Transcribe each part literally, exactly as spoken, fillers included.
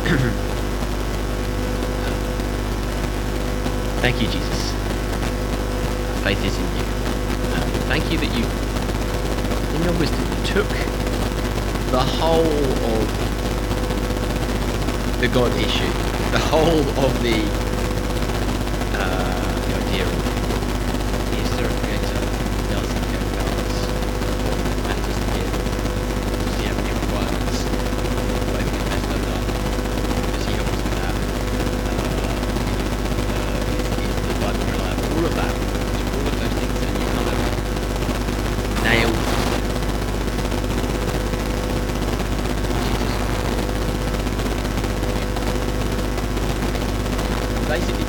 Thank you, Jesus. Faith is in you. Um, thank you that you, in your wisdom, you took the whole of the God issue, the whole of the, uh, the idea of is there a creator who does care about us, what matters to him, does he have any requirements, what we can mess up, does he help us with that, uh, is, is the Bible reliable, all of that, all of those things, and you kind of nailed basically.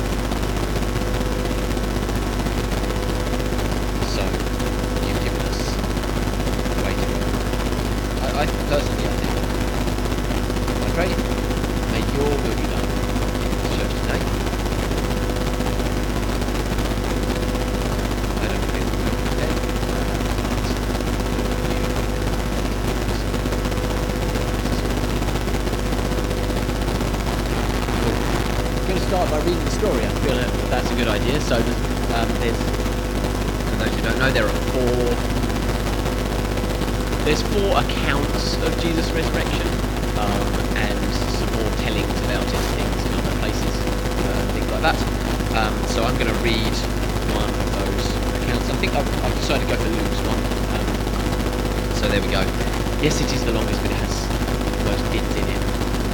So, you've given us way to go. I, I personally, I think, I pray, may your will be done in this church today. I don't think we're going to be dead. I'm going to start by reading the story. I feel that that's a good idea. So um, there's, for those who don't know, there are four. There's four accounts of Jesus' resurrection, um, and some more tellings about it, things in other places, uh, things like that. Um, so I'm going to read one of those accounts. I think I've, I've decided to go for Luke's one. Um, so there we go. Yes, it is the longest, but it has the most bits in it.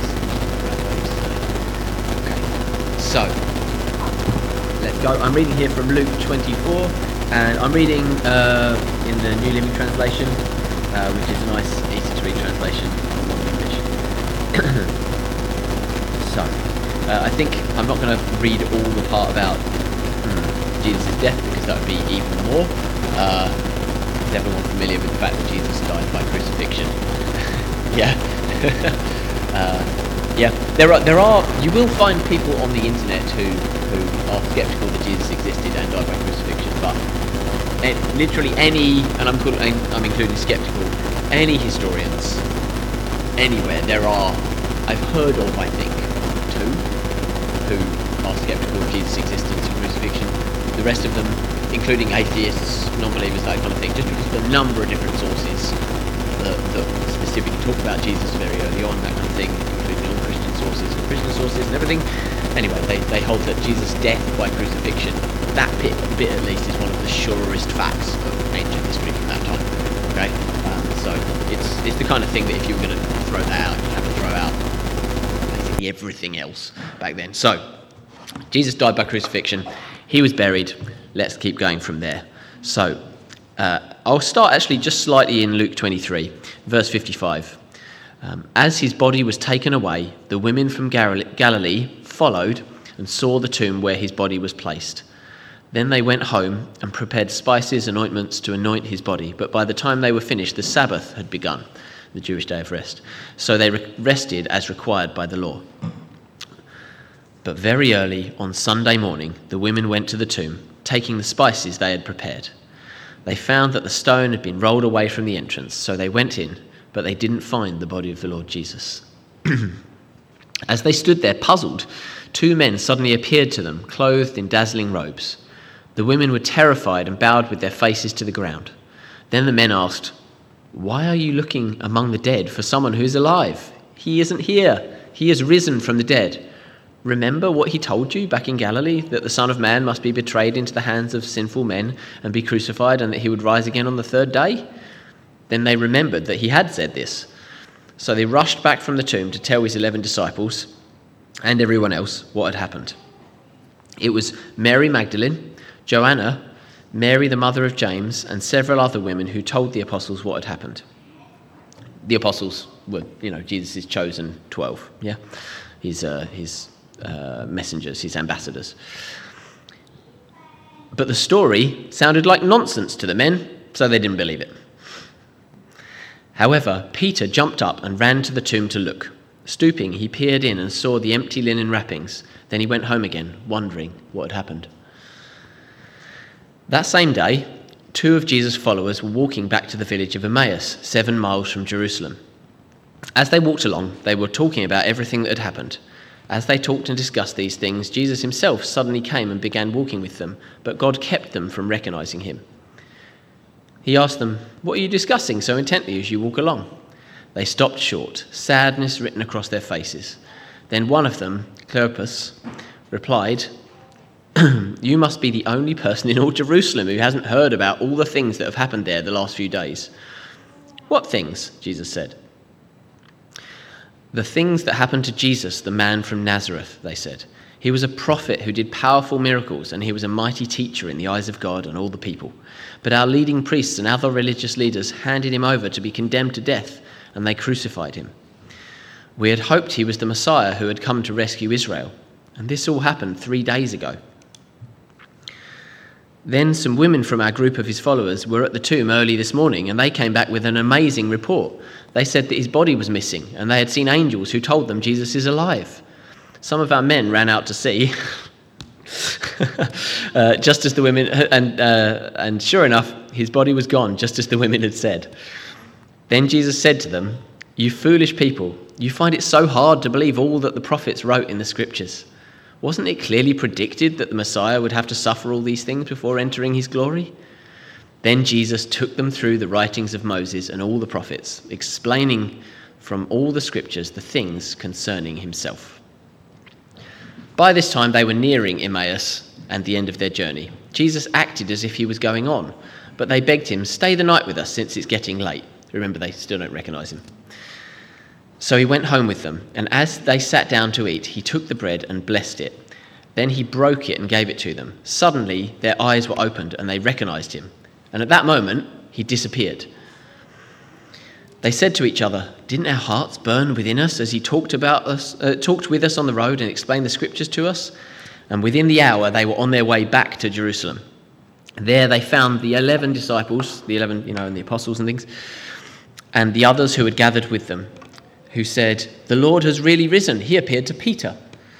So, let's go. I'm reading here from Luke twenty-four, and I'm reading uh, in the New Living Translation, uh, which is a nice, easy to read translation from modern English. So, uh, I think I'm not going to read all the part about hmm, Jesus' death, because that would be even more. Uh, is everyone familiar with the fact that Jesus died by crucifixion? Yeah. uh, Yeah, there are there are you will find people on the internet who who are skeptical that Jesus existed and died by crucifixion, but it, literally any, and I'm called, I'm including skeptical, any historians anywhere, there are, I've heard of I think two who are skeptical of Jesus' existence and crucifixion. The rest of them, including atheists, non-believers, that kind of thing, just because of the number of different sources that, that specifically talk about Jesus very early on, that kind of thing, including non-Christian sources and Christian sources and everything. Anyway, they, they hold that Jesus' death by crucifixion, that bit, bit at least, is one of the surest facts of ancient history from that time. Okay, um, so it's it's the kind of thing that if you were going to throw that out, you'd have to throw out basically everything else back then. So Jesus died by crucifixion. He was buried. Let's keep going from there. So uh, I'll start actually just slightly in Luke twenty-three, verse fifty-five. Um, As his body was taken away, the women from Galilee followed and saw the tomb where his body was placed. Then they went home and prepared spices and ointments to anoint his body. But by the time they were finished, the Sabbath had begun, the Jewish day of rest. So they rested as required by the law. But very early on Sunday morning, the women went to the tomb, taking the spices they had prepared. They found that the stone had been rolled away from the entrance, so they went in, but they didn't find the body of the Lord Jesus. As they stood there puzzled, two men suddenly appeared to them, clothed in dazzling robes. The women were terrified and bowed with their faces to the ground. Then the men asked, "Why are you looking among the dead for someone who is alive? He isn't here. He has risen from the dead. Remember what he told you back in Galilee, that the Son of Man must be betrayed into the hands of sinful men and be crucified, and that he would rise again on the third day?" Then they remembered that he had said this. So they rushed back from the tomb to tell his eleven disciples and everyone else what had happened. It was Mary Magdalene, Joanna, Mary the mother of James, and several other women who told the apostles what had happened. The apostles were, you know, Jesus' chosen twelve, yeah? His, uh, his uh, messengers, his ambassadors. But the story sounded like nonsense to the men, so they didn't believe it. However, Peter jumped up and ran to the tomb to look. Stooping, he peered in and saw the empty linen wrappings. Then he went home again, wondering what had happened. That same day, two of Jesus' followers were walking back to the village of Emmaus, seven miles from Jerusalem. As they walked along, they were talking about everything that had happened. As they talked and discussed these things, Jesus himself suddenly came and began walking with them, but God kept them from recognizing him. He asked them, "What are you discussing so intently as you walk along?" They stopped short, sadness written across their faces. Then one of them, Cleopas, replied, "You must be the only person in all Jerusalem who hasn't heard about all the things that have happened there the last few days." "What things?" Jesus said. "The things that happened to Jesus, the man from Nazareth," they said. "He was a prophet who did powerful miracles, and he was a mighty teacher in the eyes of God and all the people. But our leading priests and other religious leaders handed him over to be condemned to death, and they crucified him. We had hoped he was the Messiah who had come to rescue Israel, and this all happened three days ago." Then some women from our group of his followers were at the tomb early this morning, and they came back with an amazing report. They said that his body was missing, and they had seen angels who told them Jesus is alive. Some of our men ran out to see, uh, just as the women, and uh, and sure enough, his body was gone, just as the women had said. Then Jesus said to them, "You foolish people, you find it so hard to believe all that the prophets wrote in the scriptures. Wasn't it clearly predicted that the Messiah would have to suffer all these things before entering his glory?" Then Jesus took them through the writings of Moses and all the prophets, explaining from all the scriptures the things concerning himself. By this time they were nearing Emmaus and the end of their journey. Jesus acted as if he was going on, but they begged him, "Stay the night with us since it's getting late." Remember, they still don't recognize him. So he went home with them, and as they sat down to eat, he took the bread and blessed it. Then he broke it and gave it to them. Suddenly their eyes were opened and they recognized him, and at that moment he disappeared. They said to each other, "Didn't our hearts burn within us as he talked about us, uh, talked with us on the road and explained the scriptures to us?" And within the hour they were on their way back to Jerusalem. There they found the eleven disciples, the eleven, you know, and the apostles and things, and the others who had gathered with them, who said, "The Lord has really risen. He appeared to Peter."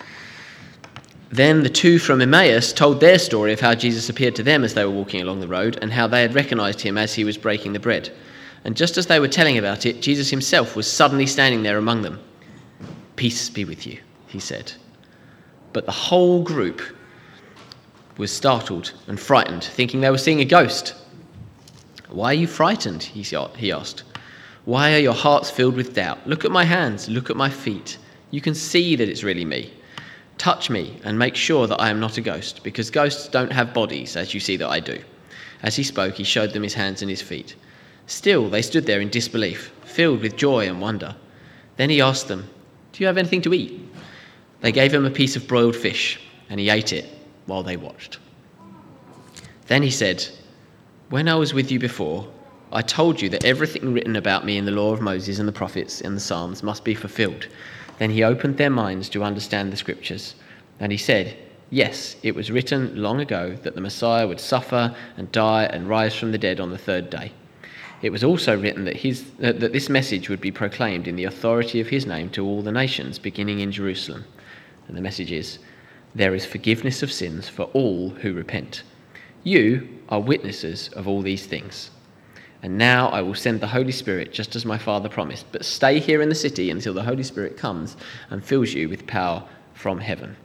Then the two from Emmaus told their story of how Jesus appeared to them as they were walking along the road, and how they had recognized him as he was breaking the bread. And just as they were telling about it, Jesus himself was suddenly standing there among them. "Peace be with you," he said. But the whole group was startled and frightened, thinking they were seeing a ghost. "Why are you frightened?" he asked. "Why are your hearts filled with doubt? Look at my hands, look at my feet. You can see that it's really me. Touch me and make sure that I am not a ghost, because ghosts don't have bodies, as you see that I do." As he spoke, he showed them his hands and his feet. Still, they stood there in disbelief, filled with joy and wonder. Then he asked them, "Do you have anything to eat?" They gave him a piece of broiled fish, and he ate it while they watched. Then he said, "When I was with you before, I told you that everything written about me in the law of Moses and the prophets and the Psalms must be fulfilled." Then he opened their minds to understand the scriptures. And he said, "Yes, it was written long ago that the Messiah would suffer and die and rise from the dead on the third day. It was also written that, his, uh, that this message would be proclaimed in the authority of his name to all the nations, beginning in Jerusalem. And the message is, there is forgiveness of sins for all who repent. You are witnesses of all these things. And now I will send the Holy Spirit just as my Father promised. But stay here in the city until the Holy Spirit comes and fills you with power from heaven."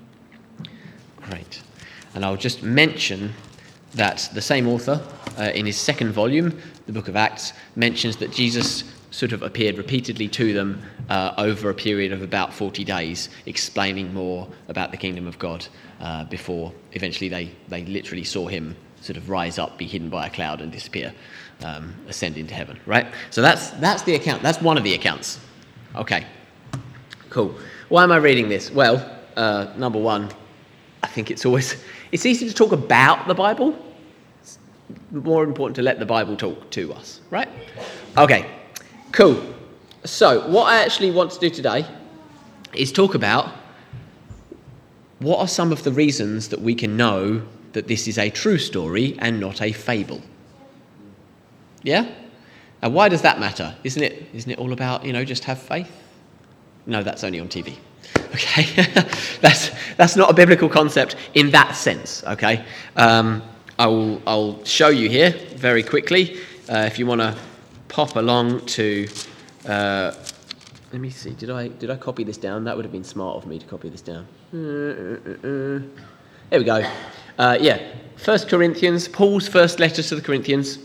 Great. And I'll just mention that the same author, uh, in his second volume, the book of Acts, mentions that Jesus sort of appeared repeatedly to them uh, over a period of about forty days, explaining more about the kingdom of God uh, before eventually they, they literally saw him sort of rise up, be hidden by a cloud and disappear, um, ascend into heaven, right? So that's that's the account. That's one of the accounts. Okay, cool. Why am I reading this? Well, uh, number one, I think it's always, it's easy to talk about the Bible. It's more important to let the Bible talk to us, right? Okay, cool. So what I actually want to do today is talk about what are some of the reasons that we can know that this is a true story and not a fable. Yeah? And why does that matter? Isn't it, isn't it all about, you know, just have faith? No, that's only on T V. Okay? that's that's not a biblical concept in that sense, okay? Um, I'll, I'll show you here very quickly. Uh, if you want to pop along to uh, let me see. Did I did I copy this down? That would have been smart of me to copy this down. Uh, uh, uh. There we go. Uh, yeah, First Corinthians, Paul's first letter to the Corinthians,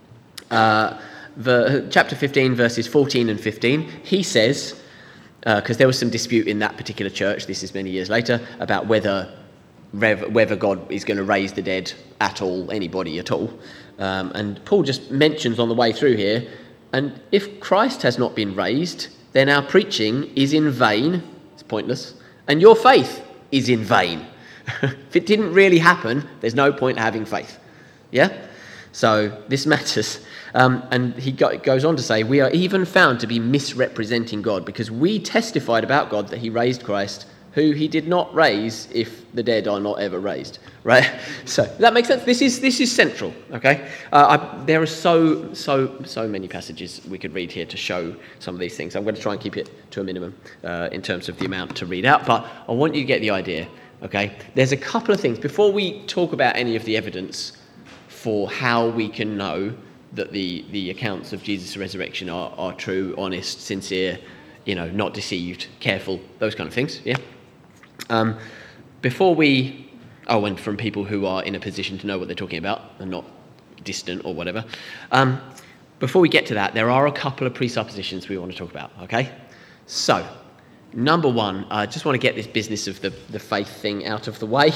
uh, the, chapter fifteen, verses fourteen and fifteen. He says, because uh, there was some dispute in that particular church, this is many years later, about whether whether God is going to raise the dead at all, anybody at all. Um, and Paul just mentions on the way through here, and if Christ has not been raised, then our preaching is in vain, it's pointless, and your faith is in vain. If it didn't really happen, there's no point having faith. Yeah? So this matters. Um, and he go, goes on to say, we are even found to be misrepresenting God, because we testified about God that he raised Christ, who he did not raise if the dead are not ever raised, right? So does that make sense? This is this is central, okay? Uh, I, there are so, so, so many passages we could read here to show some of these things. I'm going to try and keep it to a minimum uh, in terms of the amount to read out, but I want you to get the idea, okay? There's a couple of things. Before we talk about any of the evidence for how we can know that the, the accounts of Jesus' resurrection are, are true, honest, sincere, you know, not deceived, careful, those kind of things, yeah? Um, before we, oh, and from people who are in a position to know what they're talking about and not distant or whatever. Um, before we get to that, there are a couple of presuppositions we want to talk about, okay? So, number one, I just want to get this business of the, the faith thing out of the way.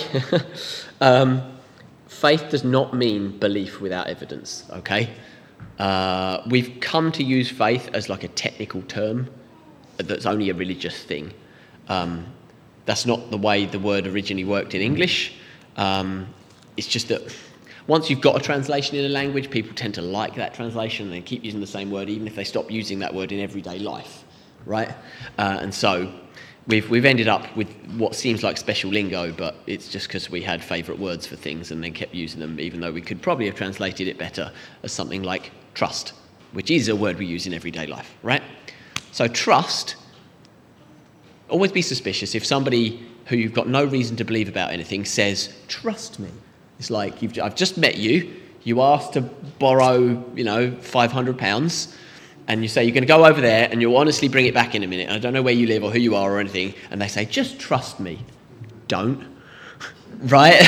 um, faith does not mean belief without evidence, okay? Uh, we've come to use faith as like a technical term that's only a religious thing. Um, That's not the way the word originally worked in English. Um, it's just that once you've got a translation in a language, people tend to like that translation and they keep using the same word, even if they stop using that word in everyday life, right? Uh, and so we've we've ended up with what seems like special lingo, but it's just because we had favourite words for things and then kept using them, even though we could probably have translated it better as something like trust, which is a word we use in everyday life, right? So trust. Always be suspicious if somebody who you've got no reason to believe about anything says, trust me. It's like, you've, I've just met you, you asked to borrow, you know, five hundred pounds, and you say you're going to go over there and you'll honestly bring it back in a minute. I don't know where you live or who you are or anything. And they say, just trust me. Don't. Right?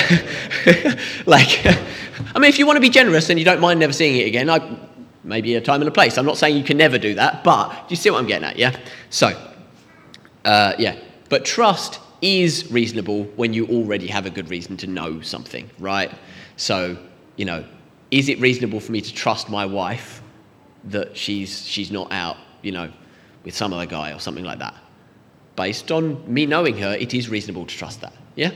Like, I mean, if you want to be generous and you don't mind never seeing it again, I, maybe a time and a place. I'm not saying you can never do that, but do you see what I'm getting at, yeah? So, Uh, yeah, but trust is reasonable when you already have a good reason to know something, right? So, you know, is it reasonable for me to trust my wife that she's she's not out, you know, with some other guy or something like that? Based on me knowing her, it is reasonable to trust that, yeah?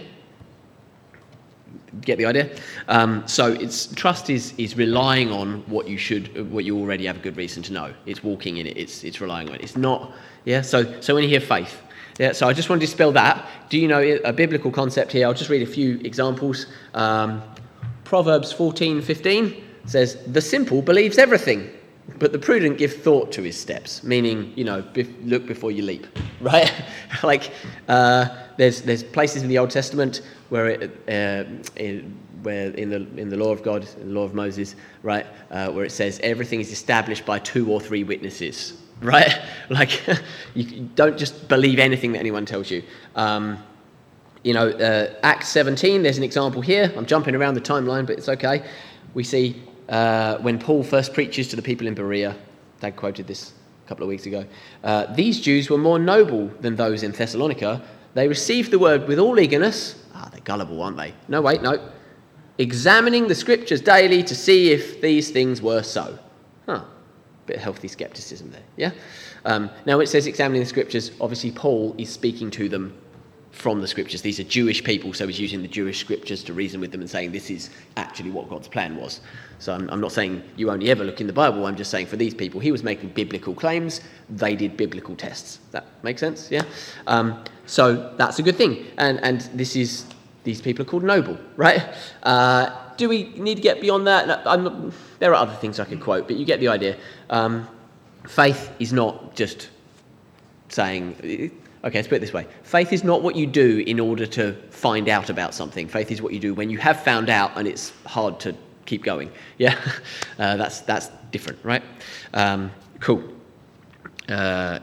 Get the idea? Um, so it's trust is is relying on what you should, what you already have a good reason to know. It's walking in it. It's it's relying on it. It's not, yeah. So so when you hear faith, yeah. So I just want to dispel that. Do you know a biblical concept here? I'll just read a few examples. Um, Proverbs fourteen fifteen says, "The simple believes everything, but the prudent give thought to his steps." Meaning, you know, be- look before you leap, right? Like uh, there's there's places in the Old Testament where it, uh, in, where in the in the law of God, in the law of Moses, right, uh, where it says everything is established by two or three witnesses, right? Like you don't just believe anything that anyone tells you. Um, you know, uh, Acts seventeen. There's an example here. I'm jumping around the timeline, but it's okay. We see uh, when Paul first preaches to the people in Berea. Dad quoted this a couple of weeks ago. Uh, These Jews were more noble than those in Thessalonica. They received the word with all eagerness. Ah, they're gullible, aren't they? No, wait, no. Examining the scriptures daily to see if these things were so. Huh. Bit of healthy skepticism there, yeah? Um, now, it says examining the scriptures. Obviously, Paul is speaking to them from the scriptures. These are Jewish people, so he's using the Jewish scriptures to reason with them and saying this is actually what God's plan was. So I'm, I'm not saying you only ever look in the Bible. I'm just saying for these people, he was making biblical claims. They did biblical tests. That makes sense, yeah? Um, so that's a good thing. And and this is, these people are called noble, right? Uh, do we need to get beyond that? No, I'm not, there are other things I could quote, but you get the idea. Um, faith is not just saying... Okay, let's put it this way. Faith is not what you do in order to find out about something. Faith is what you do when you have found out and it's hard to keep going. Yeah, uh, that's that's different, right? Um, cool. Uh,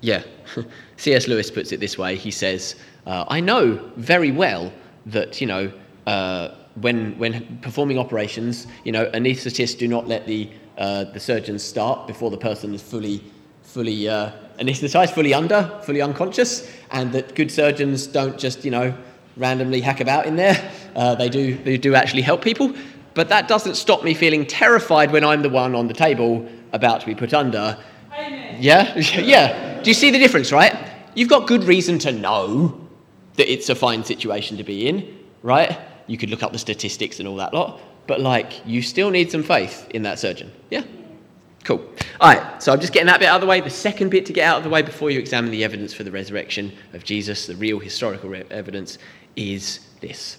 Yeah. C S Lewis puts it this way. He says, uh, I know very well that, you know, uh, when when performing operations, you know, anaesthetists do not let the uh, the surgeons start before the person is fully fully uh, anaesthetised, fully under, fully unconscious, and that good surgeons don't just, you know, randomly hack about in there. Uh, they do they do actually help people. But that doesn't stop me feeling terrified when I'm the one on the table about to be put under. Amen. Yeah? Yeah. Do you see the difference, right? You've got good reason to know that it's a fine situation to be in, right? You could look up the statistics and all that lot, but, like, you still need some faith in that surgeon. Yeah? Cool. All right, so I'm just getting that bit out of the way. The second bit to get out of the way before you examine the evidence for the resurrection of Jesus, the real historical re- evidence, is this.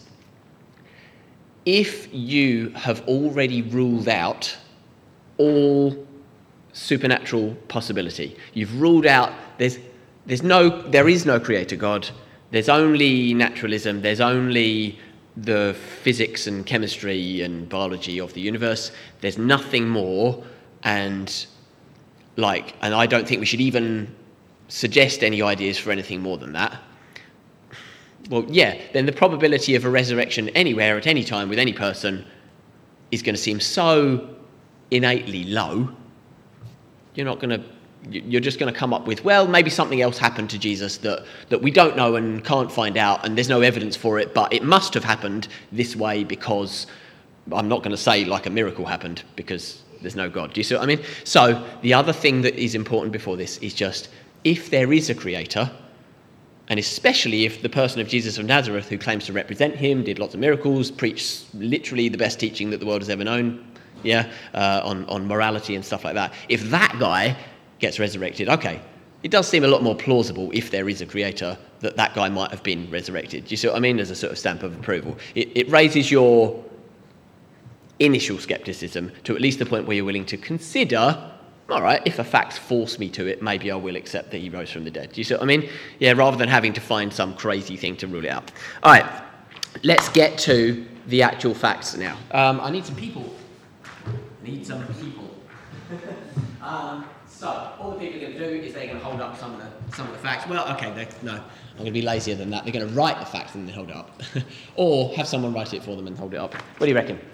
If you have already ruled out all supernatural possibility, you've ruled out there's there's no there is no creator God, there's only naturalism, there's only the physics and chemistry and biology of the universe, there's nothing more, and like and I don't think we should even suggest any ideas for anything more than that. Well, yeah, then the probability of a resurrection anywhere at any time with any person is going to seem so innately low. You're not going to, you're just going to come up with, well, maybe something else happened to Jesus that, that we don't know and can't find out, and there's no evidence for it, but it must have happened this way because, I'm not going to say like a miracle happened because there's no God. Do you see what I mean? So the other thing that is important before this is just, if there is a creator, and especially if the person of Jesus of Nazareth, who claims to represent him, did lots of miracles, preached literally the best teaching that the world has ever known, yeah, uh, on, on morality and stuff like that. If that guy gets resurrected, okay, it does seem a lot more plausible if there is a creator that that guy might have been resurrected. Do you see what I mean? As a sort of stamp of approval. It, it raises your initial scepticism to at least the point where you're willing to consider, all right, if the facts force me to it, maybe I will accept that he rose from the dead. Do you see what I mean? Yeah, rather than having to find some crazy thing to rule it out. All right, let's get to the actual facts now. Um, I need some people. I need some people. um, so, all the people are going to do is they're going to hold up some of the, some of the facts. Well, okay, no, I'm going to be lazier than that. They're going to write the facts and then hold it up. Or have someone write it for them and hold it up. What do you reckon?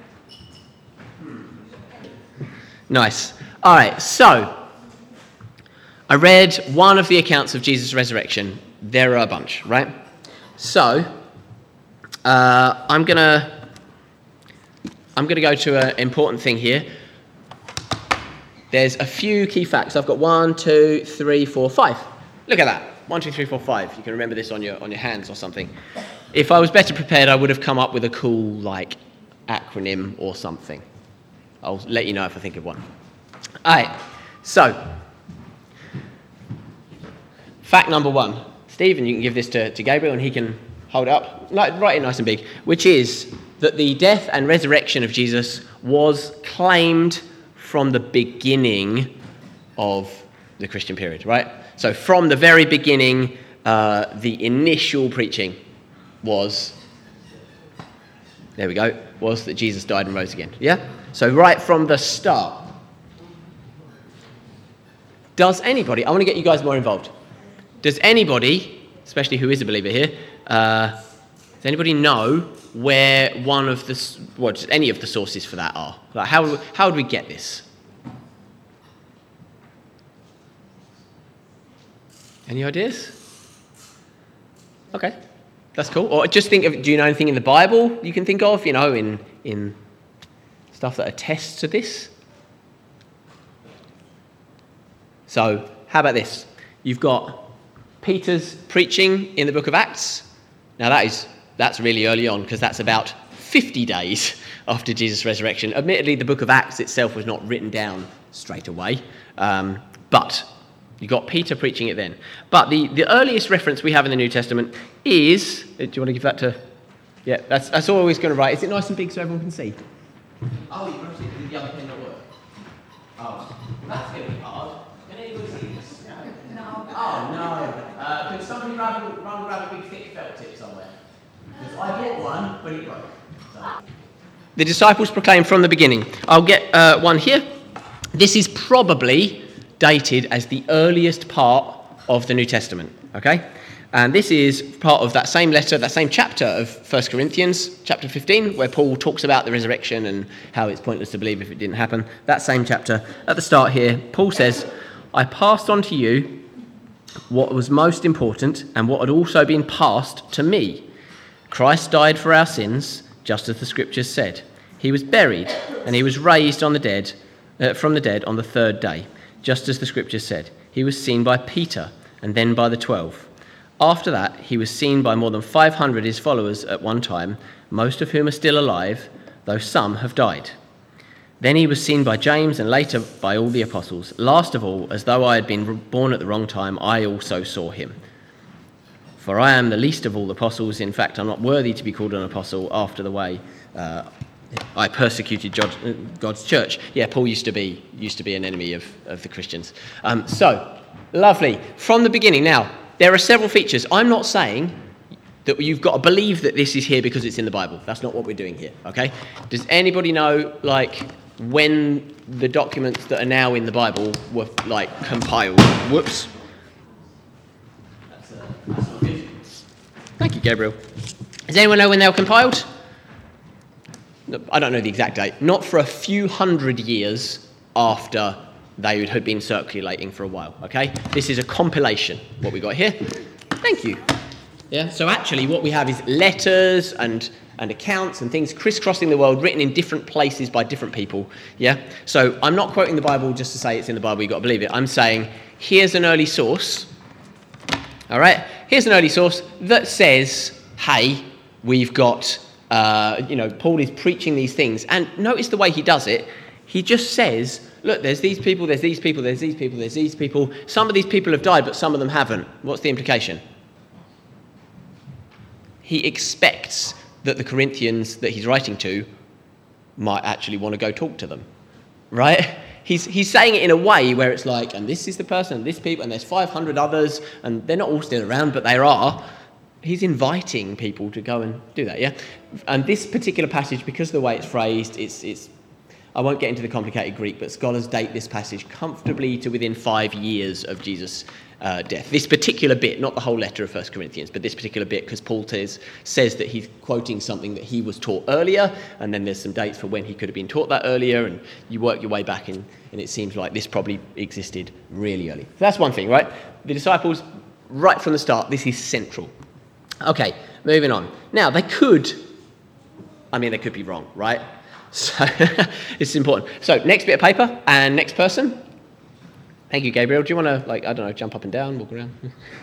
Nice. All right, so I read one of the accounts of Jesus' resurrection. There are a bunch, right? So uh, I'm gonna I'm gonna go to an important thing here. There's a few key facts. I've got one, two, three, four, five. Look at that. One, two, three, four, five. You can remember this on your on your hands or something. If I was better prepared, I would have come up with a cool like acronym or something. I'll let you know if I think of one. All right, so, fact number one. Stephen, you can give this to, to Gabriel and he can hold it up, like, write it nice and big, which is that the death and resurrection of Jesus was claimed from the beginning of the Christian period, right? So from the very beginning, uh, the initial preaching was, there we go, was that Jesus died and rose again, yeah? So right from the start. Does anybody, I want to get you guys more involved. Does anybody, especially who is a believer here, uh, does anybody know where one of the, what, any of the sources for that are? Like how, how would we get this? Any ideas? Okay, that's cool. Or just think of, do you know anything in the Bible you can think of, you know, in, in stuff that attests to this? So, how about this? You've got Peter's preaching in the book of Acts. Now that is, that's really early on because that's about fifty days after Jesus' resurrection. Admittedly, the book of Acts itself was not written down straight away, um, but you got Peter preaching it then. But the, the earliest reference we have in the New Testament is, do you want to give that to, yeah, that's, that's all I was going to write. Is it nice and big so everyone can see? Oh, you wrote it, did the other pen not work? Oh, that's going to be hard. Oh, no. Uh, can somebody run, run grab a big thick felt tip somewhere? Because I bought one, but it broke. So. The disciples proclaimed from the beginning. I'll get uh, one here. This is probably dated as the earliest part of the New Testament, okay? And this is part of that same letter, that same chapter of First Corinthians, chapter fifteen, where Paul talks about the resurrection and how it's pointless to believe if it didn't happen. That same chapter, at the start here, Paul says, I passed on to you what was most important and what had also been passed to me. Christ died for our sins, just as the scriptures said. He was buried and he was raised on the dead, uh, from the dead on the third day, just as the scriptures said. He was seen by Peter and then by the twelve. After that, he was seen by more than five hundred of his followers at one time, most of whom are still alive, though some have died. Then he was seen by James and later by all the apostles. Last of all, as though I had been born at the wrong time, I also saw him. For I am the least of all the apostles. In fact, I'm not worthy to be called an apostle after the way uh, I persecuted God's church. Yeah, Paul used to be used to be an enemy of, of the Christians. Um, so, lovely. From the beginning. Now, there are several features. I'm not saying that you've got to believe that this is here because it's in the Bible. That's not what we're doing here, okay? Does anybody know, like, when the documents that are now in the Bible were, like, compiled? Whoops. That's, uh, that's not good. Thank you, Gabriel. Does anyone know when they were compiled? No, I don't know the exact date. Not for a few hundred years after they had been circulating for a while, okay? This is a compilation, what we got here. Thank you. Yeah, so actually what we have is letters and, and accounts and things crisscrossing the world, written in different places by different people, yeah? So I'm not quoting the Bible just to say it's in the Bible, you've got to believe it. I'm saying, here's an early source, all right? Here's an early source that says, hey, we've got, uh, you know, Paul is preaching these things. And notice the way he does it. He just says, look, there's these people, there's these people, there's these people, there's these people. Some of these people have died, but some of them haven't. What's the implication? He expects that the Corinthians that he's writing to might actually want to go talk to them, right? He's he's saying it in a way where it's like, and this is the person, and this people, and there's five hundred others, and they're not all still around, but there are. He's inviting people to go and do that, yeah? And this particular passage, because of the way it's phrased, it's it's I won't get into the complicated Greek, but scholars date this passage comfortably to within five years of Jesus' uh, death. This particular bit, not the whole letter of First Corinthians, but this particular bit, because Paul says, says that he's quoting something that he was taught earlier, and then there's some dates for when he could have been taught that earlier, and you work your way back, in, and it seems like this probably existed really early. So that's one thing, right? The disciples, right from the start, this is central. Okay, moving on. Now, they could, I mean, they could be wrong, right? So it's important. So next bit of paper and next person. Thank you, Gabriel. Do you want to, like, I don't know, jump up and down, walk around?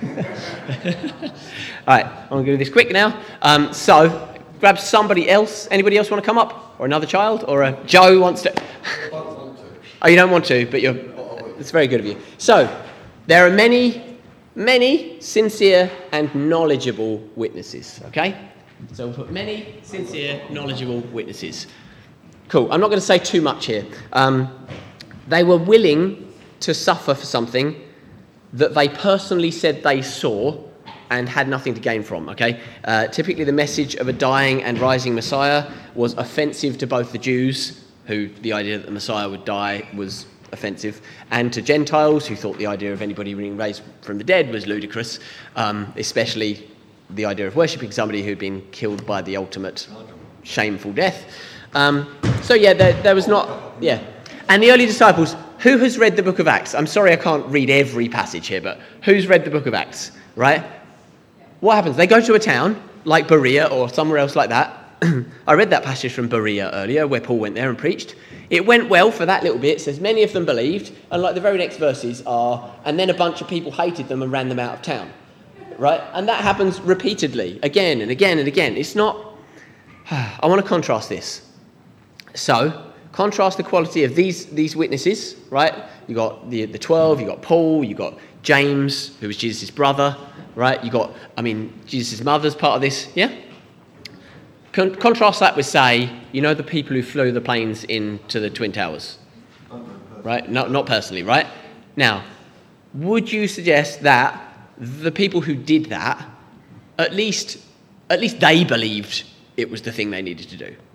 All right, I'm going to do this quick now. Um, so grab somebody else. Anybody else want to come up? Or another child? Or a Joe wants to? I don't want to. Oh, you don't want to, but you're. It's very good of you. So there are many, many sincere and knowledgeable witnesses. Okay. So we'll put many sincere, knowledgeable witnesses. Cool. I'm not going to say too much here. Um, they were willing to suffer for something that they personally said they saw and had nothing to gain from, okay? Uh, typically the message of a dying and rising Messiah was offensive to both the Jews, who the idea that the Messiah would die was offensive, and to Gentiles, who thought the idea of anybody being raised from the dead was ludicrous, um, especially the idea of worshipping somebody who'd been killed by the ultimate shameful death. Um, so yeah, there, there was not, yeah. And the early disciples, who has read the book of Acts? I'm sorry I can't read every passage here, but who's read the book of Acts, right? What happens? They go to a town like Berea or somewhere else like that. I read that passage from Berea earlier where Paul went there and preached. It went well for that little bit. It says many of them believed, and like the very next verses are, and then a bunch of people hated them and ran them out of town, right? And that happens repeatedly, again and again and again. It's not, I want to contrast this. So, contrast the quality of these these witnesses, right? You got the the twelve, you got Paul, you got James, who was Jesus' brother, right? You got, I mean, Jesus' mother's part of this, yeah? Con- contrast that with, say, you know, the people who flew the planes into the Twin Towers, right? No, not personally, right? Now, would you suggest that the people who did that, at least, at least they believed it was the thing they needed to do?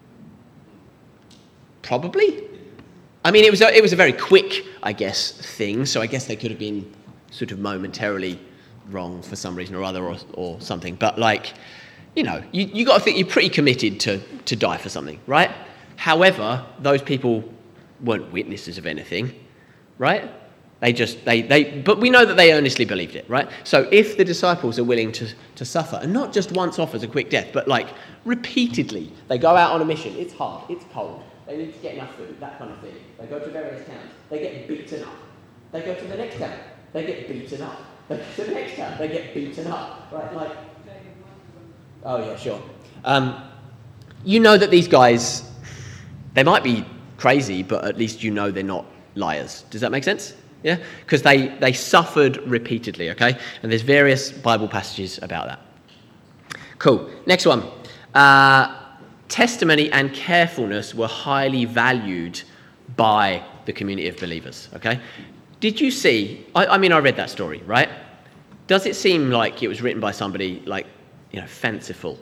Probably. I mean, it was a, it was a very quick, I guess, thing. So I guess they could have been sort of momentarily wrong for some reason or other, or, or something. But like, you know, you you got to think you're pretty committed to to die for something, right? However, those people weren't witnesses of anything, right? They just, they, they, but we know that they earnestly believed it, right? So if the disciples are willing to, to suffer, and not just once off as a quick death, but like repeatedly, they go out on a mission, it's hard, it's cold, they need to get enough food, that kind of thing. They go to various towns, they get beaten up. They go to the next town, they get beaten up. They go to the next town, they get beaten up, right? Like, oh yeah, sure. Um, you know that these guys, they might be crazy, but at least you know they're not liars. Does that make sense? Yeah? Because they, they suffered repeatedly, okay? And there's various Bible passages about that. Cool. Next one. Uh, testimony and carefulness were highly valued by the community of believers, okay? Did you see, I, I mean, I read that story, right? Does it seem like it was written by somebody, like, you know, fanciful?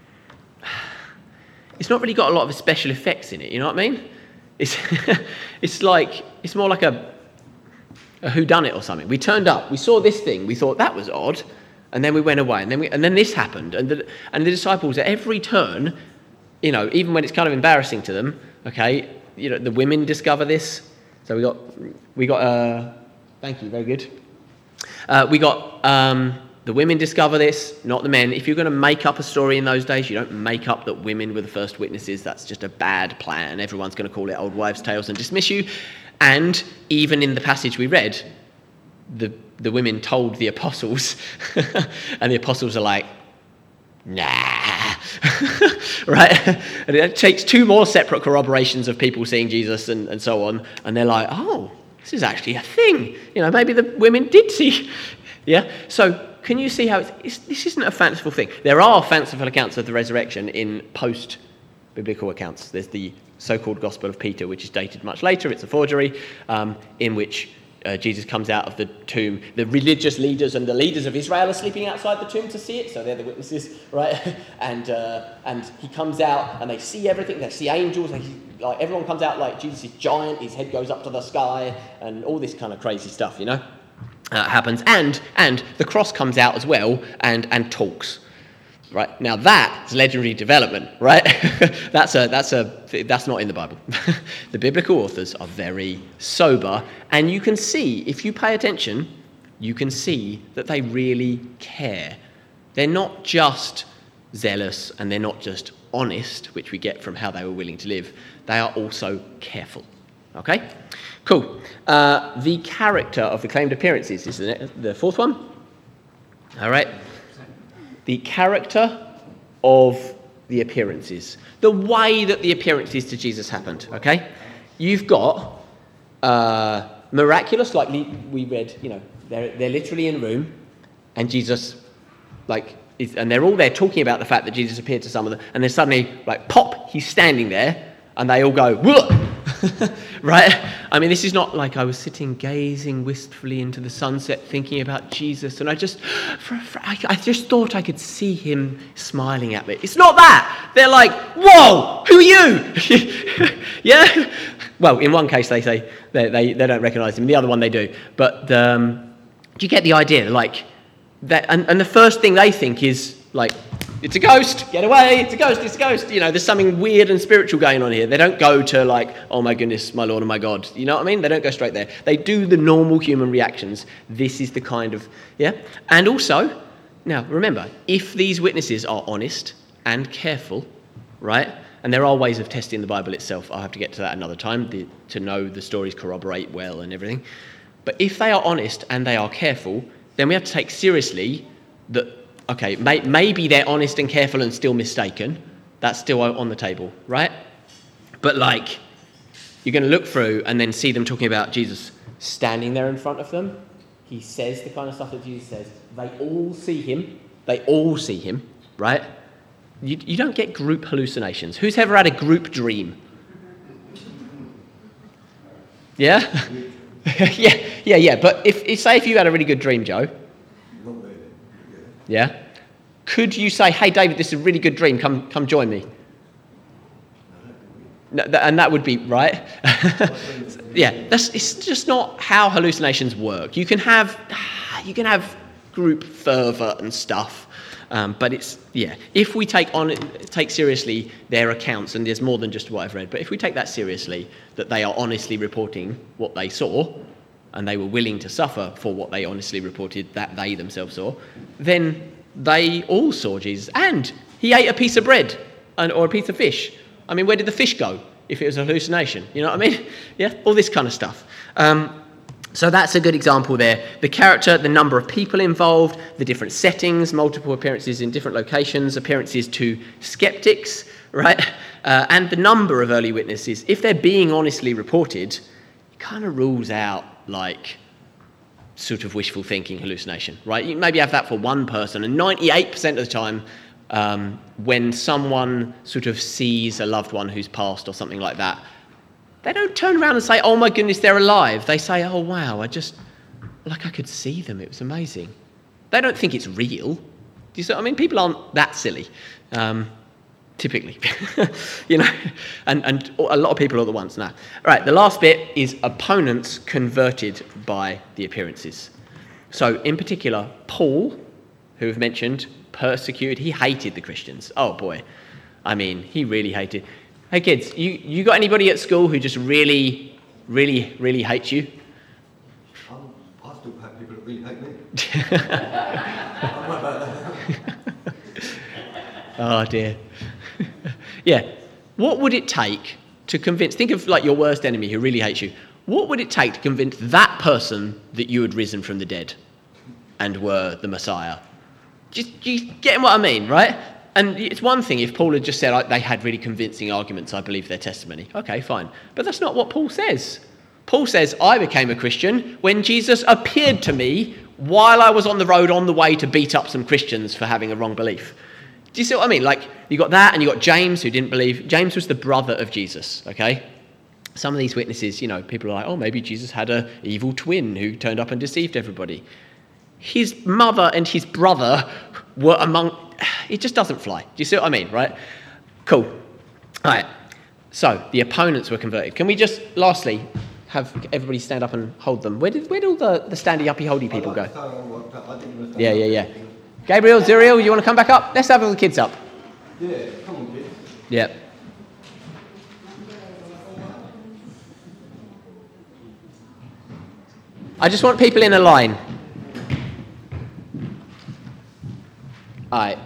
It's not really got a lot of special effects in it, you know what I mean? It's, it's like, it's more like a, a whodunit or something. We turned up, we saw this thing, we thought that was odd, and then we went away, and then we, and then this happened, and the, and the disciples at every turn, you know, even when it's kind of embarrassing to them, okay, you know, the women discover this. So we got, we got, uh, thank you, very good. Uh, we got, um, the women discover this, not the men. If you're going to make up a story in those days, you don't make up that women were the first witnesses. That's just a bad plan. Everyone's going to call it old wives' tales and dismiss you. And even in the passage we read, the the women told the apostles, and the apostles are like, nah, right? And it takes two more separate corroborations of people seeing Jesus and, and so on, and they're like, oh, this is actually a thing. You know, maybe the women did see. Yeah? So can you see how it's, it's, this isn't a fanciful thing? There are fanciful accounts of the resurrection in post-biblical accounts. There's the so-called Gospel of Peter, which is dated much later. It's a forgery, um, in which uh, Jesus comes out of the tomb. The religious leaders and the leaders of Israel are sleeping outside the tomb to see it, so they're the witnesses, right? and uh, and he comes out, and they see everything. They see angels. They, like everyone comes out like Jesus is giant. His head goes up to the sky, and all this kind of crazy stuff, you know. Uh, happens, and and the cross comes out as well, and and talks, right? Now that's legendary development, right? that's a that's a that's not in the Bible. The biblical authors are very sober, and you can see, if you pay attention, you can see that they really care. They're not just zealous, and they're not just honest, which we get from how they were willing to live. They are also careful. Okay, cool. Uh, the character of the claimed appearances is the, the fourth one. All right. The character of the appearances. The way that the appearances to Jesus happened, okay? You've got uh, miraculous, like we read, you know, they're, they're literally in a room, and Jesus, like, is, and they're all there talking about the fact that Jesus appeared to some of them, and then suddenly, like, pop, he's standing there, and they all go, whoa! Right? I mean, this is not like I was sitting gazing wistfully into the sunset thinking about Jesus, and I just for, for, I, I just thought I could see him smiling at me. It's not that. They're like, whoa, who are you? Yeah? Well, in one case they say they, they, they don't recognise him. In the other one they do. But um, do you get the idea? Like that, and, and the first thing they think is like, it's a ghost, get away, it's a ghost, it's a ghost. You know, there's something weird and spiritual going on here. They don't go to like, oh my goodness, my Lord and my God. You know what I mean? They don't go straight there. They do the normal human reactions. This is the kind of, yeah? And also, now remember, if these witnesses are honest and careful, right? And there are ways of testing the Bible itself. I'll have to get to that another time the, to know the stories corroborate well and everything. But if they are honest and they are careful, then we have to take seriously that, okay, may, maybe they're honest and careful and still mistaken. That's still on the table, right? But like, you're going to look through and then see them talking about Jesus standing there in front of them. He says the kind of stuff that Jesus says. They all see him. They all see him, right? You, you don't get group hallucinations. Who's ever had a group dream? Yeah? yeah, yeah, yeah. But if, if say if you had a really good dream, Joe. Yeah? Could you say, hey, David, this is a really good dream. Come come join me? No, th- and that would be right. Yeah, that's it's just not how hallucinations work. You can have you can have group fervour and stuff, um, but it's yeah. If we take on take seriously their accounts, and there's more than just what I've read, but if we take that seriously, that they are honestly reporting what they saw, and they were willing to suffer for what they honestly reported that they themselves saw, then they all saw Jesus, and he ate a piece of bread and or a piece of fish. I mean, where did the fish go if it was a hallucination? You know what I mean? Yeah, all this kind of stuff. Um, so that's a good example there. The character, the number of people involved, the different settings, multiple appearances in different locations, appearances to skeptics, right? Uh, and the number of early witnesses. If they're being honestly reported, it kind of rules out, like, sort of wishful thinking hallucination, right? You maybe have that for one person, and ninety-eight percent of the time, Um, when someone sort of sees a loved one who's passed or something like that, they don't turn around and say, oh my goodness, they're alive. They say, oh wow, I just, like I could see them, it was amazing. They don't think it's real. Do you see what I mean? People aren't that silly, um, typically, you know, and, and a lot of people all at once now. All right, the last bit is opponents converted by the appearances. So in particular, Paul, who we've mentioned, persecuted, he hated the Christians. Oh boy, I mean, he really hated. Hey kids, you, you got anybody at school who just really, really, really hates you? Um, I still have people that really hate me. Oh dear. Yeah, what would it take to convince, think of like your worst enemy who really hates you. What would it take to convince that person that you had risen from the dead and were the Messiah? Just, you getting what I mean, right? And it's one thing if Paul had just said like, they had really convincing arguments, I believe their testimony. Okay, fine. But that's not what Paul says. Paul says, I became a Christian when Jesus appeared to me while I was on the road on the way to beat up some Christians for having a wrong belief. Do you see what I mean? Like, you got that, and you got James, who didn't believe. James was the brother of Jesus, okay? Some of these witnesses, you know, people are like, oh, maybe Jesus had an evil twin who turned up and deceived everybody. His mother and his brother were among... It just doesn't fly. Do you see what I mean, right? Cool. All right. So, the opponents were converted. Can we just, lastly, have everybody stand up and hold them? Where did where did all the, the standy, uppy, holdy people go? Yeah, yeah, yeah. Gabriel, Zuriel, you want to come back up? Let's have all the kids up. Yeah, come on, kids. Yeah. I just want people in a line. All right.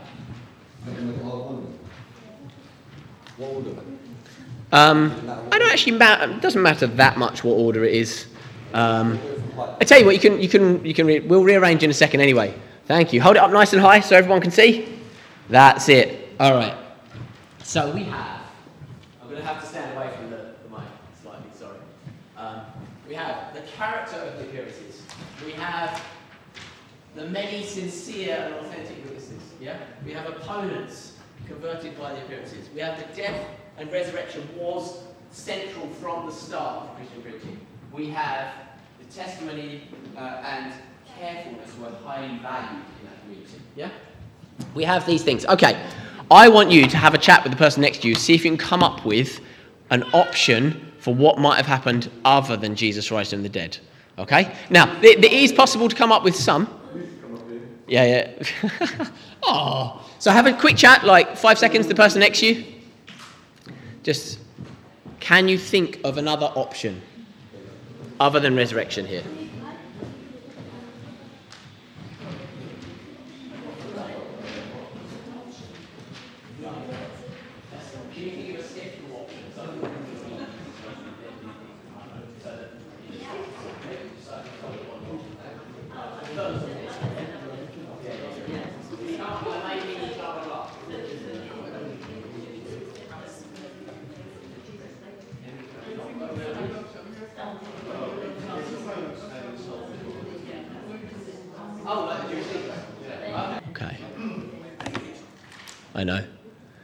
Um, I don't actually matter. It doesn't matter that much what order it is. Um, I tell you what, you can you can you can re- we'll rearrange in a second anyway. Thank you. Hold it up nice and high so everyone can see. That's it. All right. So we have. I'm going to have to stand away from the, the mic slightly. Sorry. Um, we have the character of the appearances. We have the many sincere and authentic witnesses. Yeah. We have opponents converted by the appearances. We have the death and resurrection was central from the start of Christian preaching. We have the testimony uh, and carefulness were highly valued in that community. Yeah? We have these things. Okay, I want you to have a chat with the person next to you, see if you can come up with an option for what might have happened other than Jesus rising from the dead. Okay? Now, it, it is possible to come up with some. Yeah, yeah. Oh, so have a quick chat, like five seconds, the person next to you. Just, can you think of another option other than resurrection here? Okay. I know.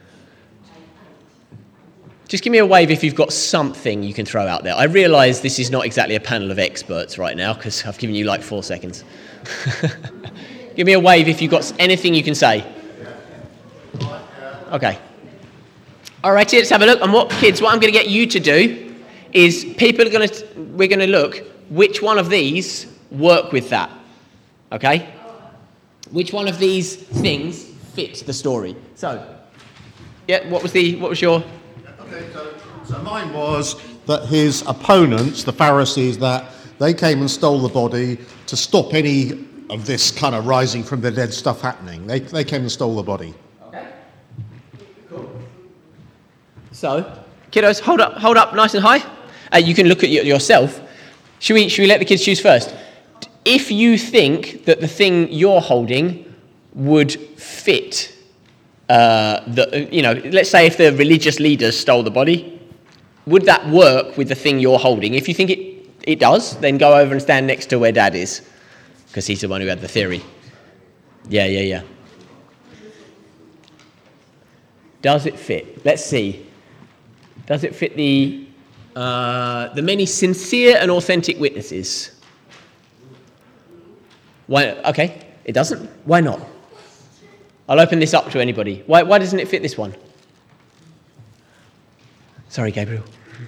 Just give me a wave if you've got something you can throw out there. I realise this is not exactly a panel of experts right now because I've given you like four seconds. Give me a wave if you've got anything you can say. Okay. All right, let's have a look. And what, kids, what I'm going to get you to do is people are going to, we're going to look which one of these work with that. Okay? Which one of these things fits the story? So, yeah, what was the, what was your... Okay, so, so mine was that his opponents, the Pharisees, that they came and stole the body to stop any of this kind of rising from the dead stuff happening. They they came and stole the body. Okay. Cool. So, kiddos, hold up, hold up, nice and high. Uh, you can look at yourself. Should we should we let the kids choose first? If you think that the thing you're holding would fit, uh, the you know, let's say if the religious leaders stole the body, would that work with the thing you're holding? If you think it it does, then go over and stand next to where Dad is, because he's the one who had the theory. Yeah, yeah, yeah. Does it fit? Let's see. Does it fit the uh, the many sincere and authentic witnesses? Why? Okay, it doesn't. Why not? I'll open this up to anybody. Why? Why doesn't it fit this one? Sorry, Gabriel.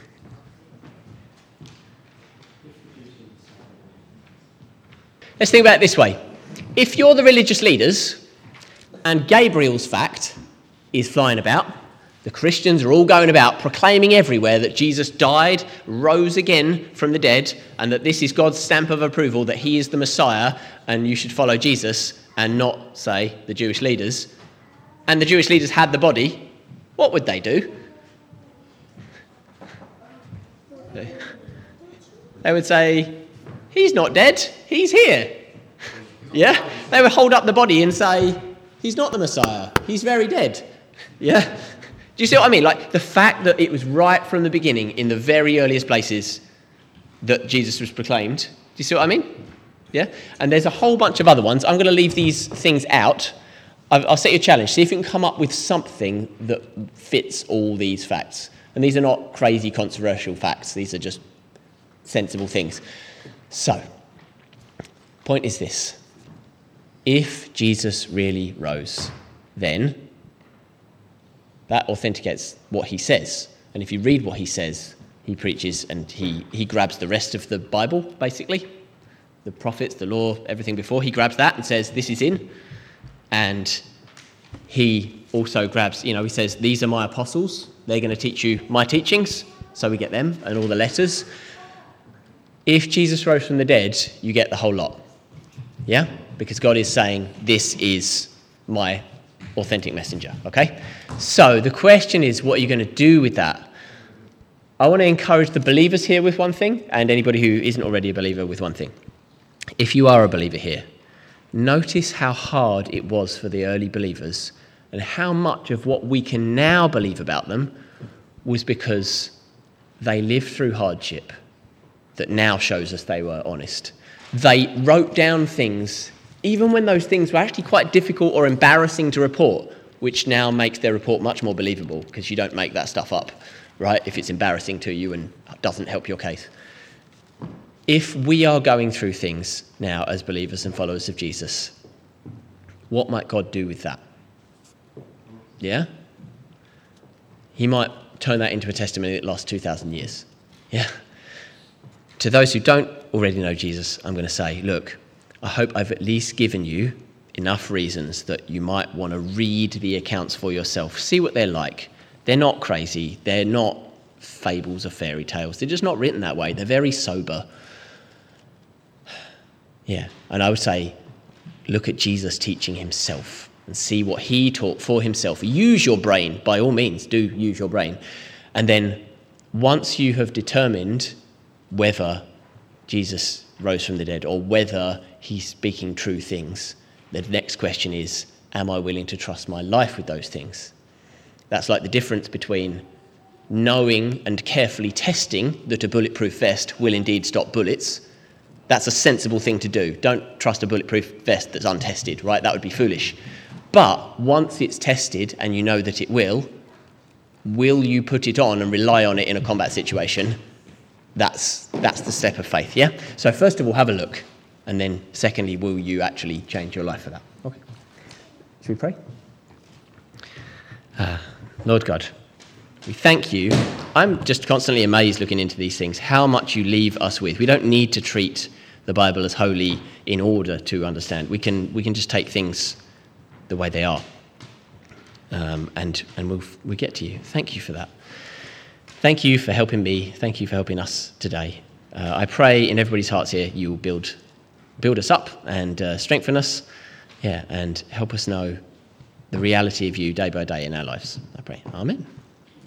Let's think about it this way. If you're the religious leaders and Gabriel's fact is flying about, the Christians are all going about proclaiming everywhere that Jesus died, rose again from the dead, and that this is God's stamp of approval, that he is the Messiah and you should follow Jesus and not, say, the Jewish leaders, and the Jewish leaders had the body, what would they do? They would say, he's not dead, he's here. Yeah? They would hold up the body and say, he's not the Messiah, he's very dead. Yeah? Do you see what I mean? Like, the fact that it was right from the beginning, in the very earliest places, that Jesus was proclaimed. Do you see what I mean? Yeah? And there's a whole bunch of other ones. I'm going to leave these things out. I'll set you a challenge. See if you can come up with something that fits all these facts. And these are not crazy controversial facts. These are just sensible things. So, point is this. If Jesus really rose, then that authenticates what he says. And if you read what he says, he preaches and he, he grabs the rest of the Bible, basically. The prophets, the law, everything before. He grabs that and says, this is in. And he also grabs, you know, he says, these are my apostles. They're going to teach you my teachings. So we get them and all the letters. If Jesus rose from the dead, you get the whole lot. Yeah? Because God is saying, this is my authentic messenger. Okay? So the question is, what are you going to do with that? I want to encourage the believers here with one thing, and anybody who isn't already a believer with one thing. If you are a believer here, notice how hard it was for the early believers and how much of what we can now believe about them was because they lived through hardship that now shows us they were honest. They wrote down things, even when those things were actually quite difficult or embarrassing to report, which now makes their report much more believable because you don't make that stuff up, right, if it's embarrassing to you and doesn't help your case. If we are going through things now as believers and followers of Jesus, what might God do with that? Yeah? He might turn that into a testimony that lasts two thousand years. Yeah? To those who don't already know Jesus, I'm going to say, look, I hope I've at least given you enough reasons that you might want to read the accounts for yourself. See what they're like. They're not crazy. They're not fables or fairy tales. They're just not written that way. They're very sober. Yeah, and I would say, look at Jesus teaching himself and see what he taught for himself. Use your brain, by all means, do use your brain. And then once you have determined whether Jesus rose from the dead or whether he's speaking true things, the next question is, am I willing to trust my life with those things? That's like the difference between knowing and carefully testing that a bulletproof vest will indeed stop bullets. That's a sensible thing to do. Don't trust a bulletproof vest that's untested, right? That would be foolish. But once it's tested and you know that it will, will you put it on and rely on it in a combat situation? That's that's the step of faith, yeah? So first of all, have a look. And then secondly, will you actually change your life for that? Okay. Should we pray? Uh, Lord God, We thank you. I'm just constantly amazed looking into these things, how much you leave us with. We don't need to treat the Bible as holy in order to understand. We can we can just take things the way they are, um, and and we'll, we get to you. Thank you for that. Thank you for helping me. Thank you for helping us today. Uh, I pray in everybody's hearts here you will build build us up and uh, strengthen us, yeah, and help us know the reality of you day by day in our lives. I pray. Amen.